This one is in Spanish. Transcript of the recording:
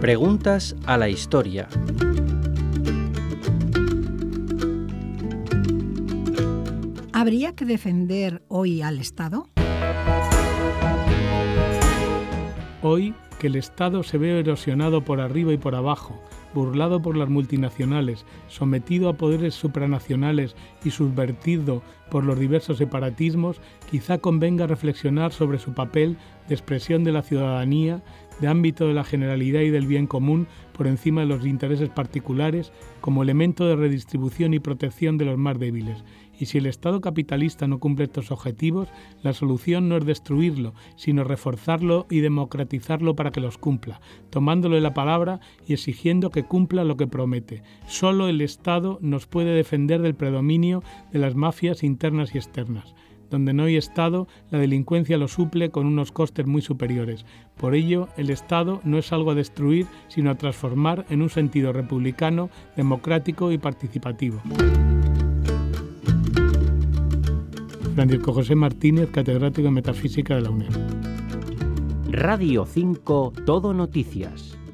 Preguntas a la historia. ¿Habría que defender hoy al Estado? Hoy, que el Estado se ve erosionado por arriba y por abajo, burlado por las multinacionales, sometido a poderes supranacionales y subvertido por los diversos separatismos, quizá convenga reflexionar sobre su papel de expresión de la ciudadanía, de ámbito de la generalidad y del bien común por encima de los intereses particulares, como elemento de redistribución y protección de los más débiles. Y si el Estado capitalista no cumple estos objetivos, la solución no es destruirlo, sino reforzarlo y democratizarlo para que los cumpla, tomándole la palabra y exigiendo que cumpla lo que promete. Solo el Estado nos puede defender del predominio de las mafias internas y externas. Donde no hay Estado, la delincuencia lo suple con unos costes muy superiores. Por ello, el Estado no es algo a destruir, sino a transformar en un sentido republicano, democrático y participativo. Francisco José Martínez, catedrático de Metafísica de la UNED. Radio 5 Todo Noticias.